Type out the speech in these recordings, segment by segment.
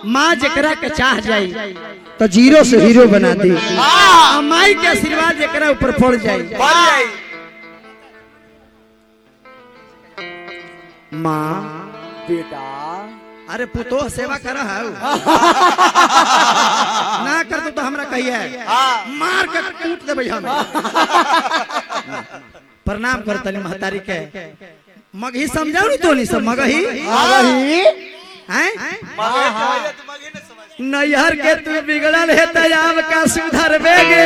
माँ जकरा के चाह जाई तो जीरो से हीरो बना दी। माई के आशीर्वाद जकरा ऊपर पड़ जाई। माँ बेटा अरे पुतो सेवा कर ना कर तो हमरा कहिए मार के कूट देबै हम। प्रणाम करतनी महतारी के। मगही समझाऊ तो नहीं सब मगही हैं नैहर के तू बिगड़ल है तयाब का सुधर बेगे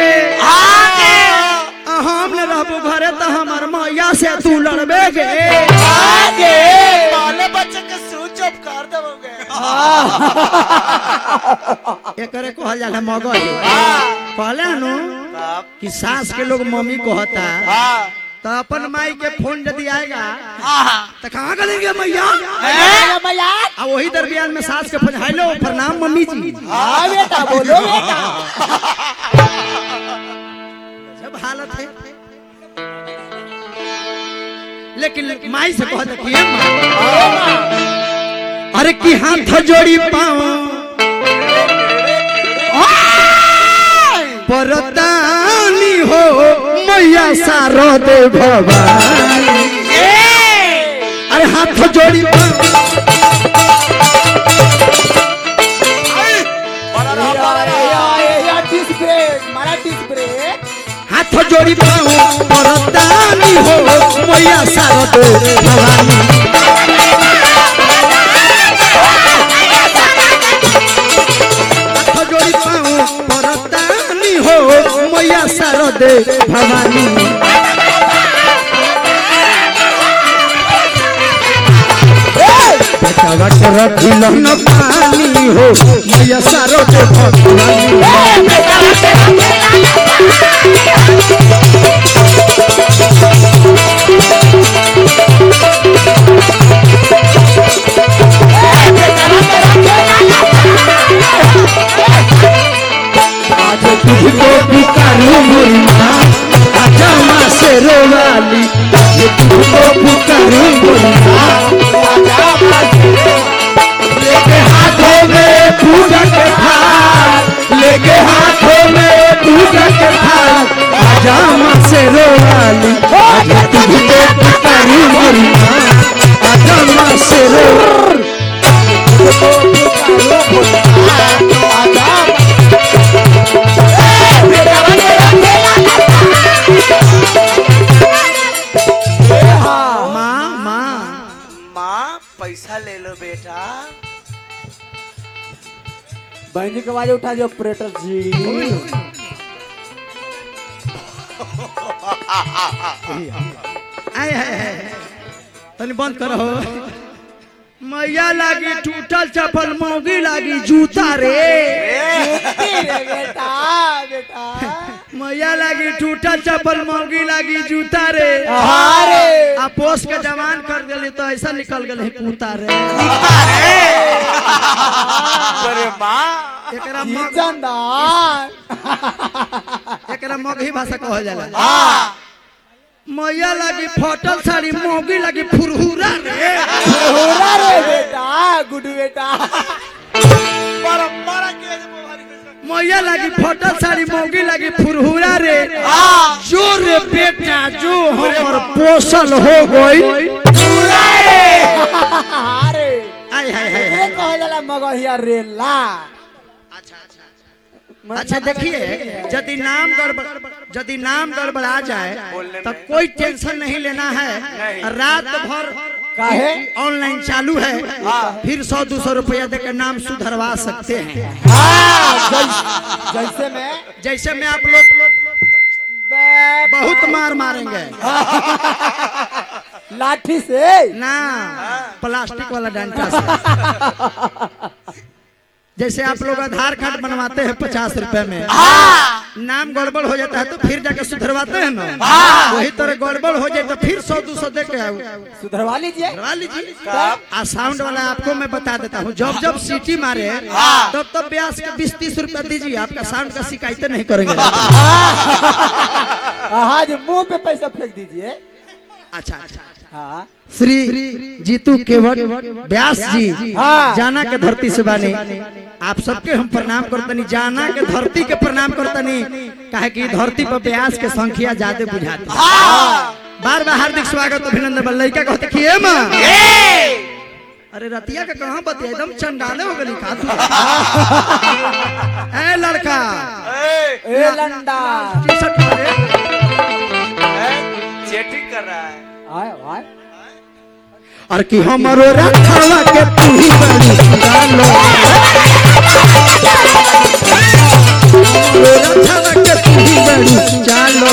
हम न रहबो घरे तो हमर मैया से तू लड़बेगे बाले बच्चे के सूच अप कर दोगे। एकरे कहल जाला मगही। कहले नु कि सास के लोग मम्मी कहता तो अपन माई के फोन यदि आएगा तो कहाँ गलेंगे मैया अब वही दरमियान में सास के फोन हेलो प्रणाम मम्मी जी। बेटा बोलो बेटा जब हालत है लेकिन माई से कह दे अरे की हाथ जोड़ी पाओ परदानी हो मैया सारो दे भवानी। अरे हाथ जोड़ी हाथ जोड़ी पाऊं परदानी हो मैया सारो दे भवानी। हाथ जोड़ी पाऊं परदानी हो मैया सारो दे भवानी। बेटावट रखिल न पानी हो मैया सारो दे भवानी। आज तुझको पुकारूं मोरी माँ आजा माँ से रोवाली। तुझको पुकारूं मोरी माँ लेके हाथों में पूजा के थाल लेके हाथों में पूजा के थाल आजा माँ से रोवाली। आजा तुझको पुकारूं मोरी माँ आजा माँ से रोवाली। पैसा ले लो बेटा। बहन जी के आवाज उठा दो ऑपरेटर जी। तनी बंद करो। मैया लागी टूटल चप्पल मौगी लागी जूता रे बेटा बेटा मैया लागी टूटल चप्पल मौगी लागी जूता रे पोस के जवान कर दिली तो ऐसा निकल गए कूता रे। अरे माँ एकरा मगही भाषा कहल जाला। मैया लागी फटल साड़ी मौगी लागी फुरहुरा रे बेटा गुडू बेटा मैया लागी फटल साड़ी मौगी लागी फुरहुरा रे जो रे बेटा जो हमर पोसल हो गई। मगहिया रेला। अच्छा देखिए यदि नाम गड़बड़ा जाए तब कोई टेंशन नहीं लेना है। रात भर ऑनलाइन चालू है फिर 100-200 रुपया देकर नाम सुधरवा सकते हैं। जैसे में आप लोग बहुत मार मारेंगे लाठी से ना प्लास्टिक वाला डंडा से। जैसे आप लोग आधार कार्ड बनवाते हैं 50 रुपए में नाम गड़बड़ हो जाता है तो फिर जाके सुधरवाते हैं ना वही तरह गड़बड़ हो जाए तो फिर 100-200 दे के सुधरवा लीजिए आ साउंड वाला आपको मैं बता देता हूँ जब सीटी मारे तब ब्याज के 20-30 रुपया दीजिए आपका साउंड का शिकायतें नहीं करेंगे। मुंह पे पैसा फेंक दीजिए। अच्छा हाँ श्री जीतू केवट व्यास जी हाँ। जाना के धरती से बानी आप सबके हम प्रणाम करतनी जाना के धरती के प्रणाम करतनी काहे कि धरती पर व्यास के संख्या ज्यादा बुझाती बार बार हार्दिक स्वागत अभिनंदन बल लइका कहते कि ए मां अरे रतिया का कहां बतिया एकदम चंडाले हो गली का तू ए लड़का ए लंडा टी-शर्ट पहने। चेटिंग कर रहा है। आए आए और कि हमारो रखवा के तू ही बड़ी डालो रखवा के तू ही बड़ी चालो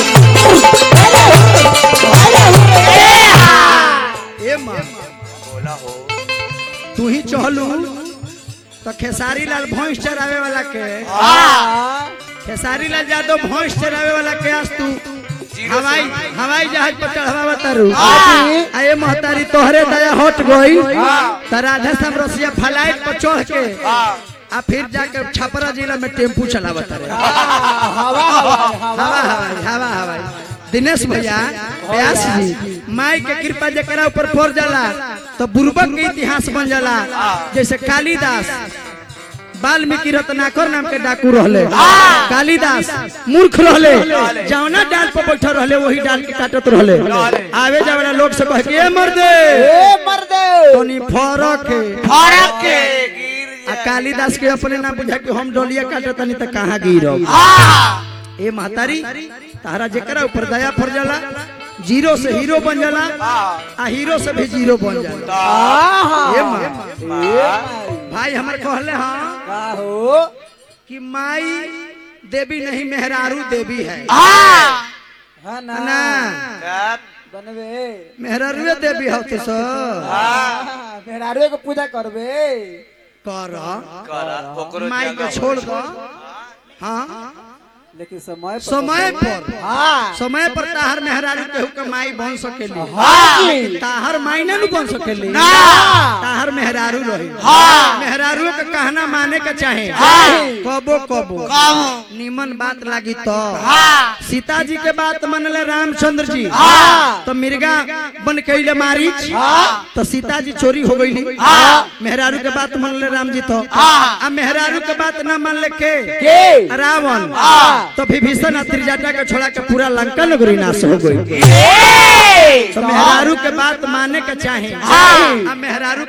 ए मां बोला हो तू ही चहलू तो खेसारी लाल भैंस चरावे वाला के खेसारी लाल यादव भैंस चरावे वाला के आज तू हवाई जहाज पर चढ़ावा तारू आए महतारी तोहरे दया हट गई त राधा श्याम रसिया फ्लाइट पर चढ़ के आ फिर जाके छपरा जिला में टेम्पू चलावत रहे हवा हवा हवा हवाई दिनेश भैया व्यास जी माई के कृपा जकरा ऊपर पड़ जाला तो बुर्बक के इतिहास बन जाला जैसे कालिदास वाल्मीकि रत्नाकर नाम के डाकू रहले कालिदास मूर्ख रहले जौना डाल पर बैठल रहले वही डाल के काटत रहले आवे जावे वाला लोग से कह के ए मर्दे तोनी फरक के गिर आ कालिदास के अपने ना बुझा के हम डोलिया काटत नहीं त कहां गिरब ए महतारी तारा जेकरा ऊपर दया फर जाला जीरो से हीरो बन जाला आ हीरो से भी जीरो बन जाला ए मां भाई हमर कहले हां का हो कि माई देवी नहीं मेहरारू देवी है हाँ ना ना बनवे मेहरारू देवी हो तो सो मेहरारू को पूजा करबे कर माई के छोड़ दो हाँ लेकिन समय समय पर ताहर मेहरारू केहू के माई बन सकेली हाँ। ताहर माई ना बन सकेली ताहर मेहरारू रही मेहरारू के कहना माने के चाहे कबो कबो निमन बात लागी तो सीता जी के बात मनले रामचंद्र जी तो मिर्गा बन के मारीच तो सीता जी चोरी हो गई मेहरारू के बात मनले राम जी तो आ मेहरारू के बात ना मान ले के रावण तो विभीषण त्रिजटा के छोड़ा के पूरा लंका नगरी नाश हो गई तो मेहरारू के बात माने के चाहे मेहरारू